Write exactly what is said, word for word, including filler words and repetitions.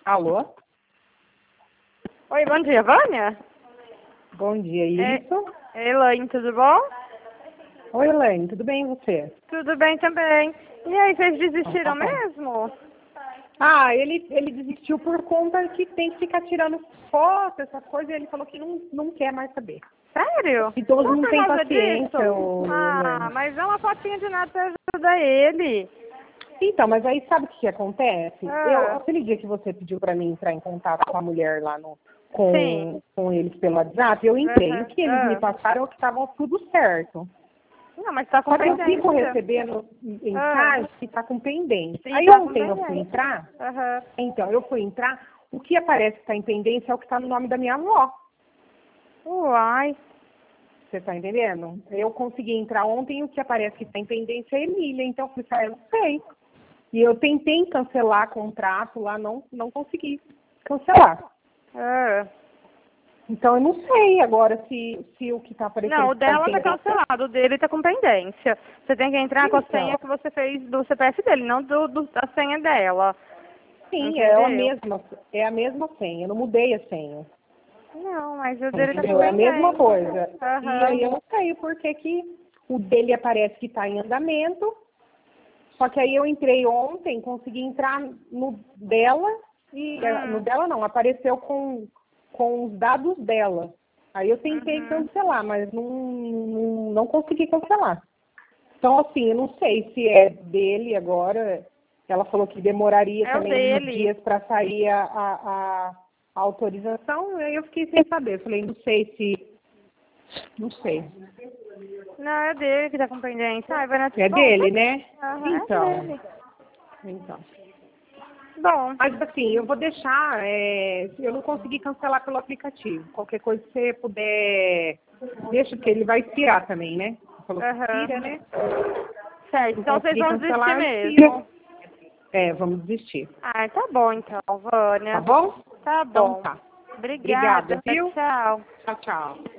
Alô? Oi, bom dia, Vânia? Bom dia, isso? É, Elaine, tudo bom? Oi, Elaine, tudo bem e você? Tudo bem também. E aí, vocês Então, desistiram tá bom. mesmo? Ah, ele, ele desistiu por conta que tem que ficar tirando foto, essas coisas, e ele falou que não, não quer mais saber. Sério? Idoso Só não por tem causa paciência, disso? ô, Ah, Elaine. mas é uma fotinha de nada pra ajudar ele. Então, mas aí sabe o que, que acontece? Eu, Ah, aquele dia que você pediu pra mim entrar em contato com a mulher lá no, sim. com, com eles pelo WhatsApp, eu entrei. O Aham, que eles me ah. passaram é que estavam tudo certo. Não, mas tá com Só que eu fico pendência. recebendo em Ah, casa que tá com pendência. sim, Aí tá com ontem eu fui pendência. entrar, Aham. então, eu fui entrar, o que aparece que está em pendência é o que está no nome da minha avó. Uai. Você está entendendo? Eu consegui entrar ontem e o que aparece que está em pendência é Emília. Então, eu falei, ah, eu não sei. E eu tentei cancelar contrato lá, não, não consegui cancelar. Ah. Então, eu não sei agora se, se o que está aparecendo Não, o que está em dela tá pendência. cancelado, o dele tá com pendência. Você tem que entrar com a senha Então, que você fez do C P F dele, não do, do, da senha dela. sim, é a Entendeu? mesma, é a mesma senha. Eu não mudei a senha. Não, mas o dele tá com Entendeu? É a mesma pendência. coisa. E aí eu Aham. não sei por que que o dele aparece que está em andamento. Só que aí eu entrei ontem, consegui entrar no dela e eh, no Hum. dela não, apareceu com, com os dados dela. Aí eu tentei Uhum. cancelar, mas não, não, não consegui cancelar. Então, assim, eu não sei se é dele agora. Ela falou que demoraria É o também uns dele. dias para sair a, a, a- a autorização. Aí eu fiquei sem saber. Falei, não sei se. Não sei. Não, é dele que tá com pendência. Ai, vai na É Bom, dele, tá- né? Aham, Então. é dele. Então. Bom. Mas assim, eu vou deixar, é, eu não consegui cancelar pelo aplicativo. Qualquer coisa que você puder, deixa, porque ele vai expirar também, né? Você falou que Aham. expira, né? Certo, Não então vocês consegui vão desistir cancelar, expira. mesmo. É, vamos desistir. Ai, tá bom então, Tá Vânia. bom? Tá Então bom. tá. Obrigada. Obrigada, viu? Tchau. Tchau, tchau.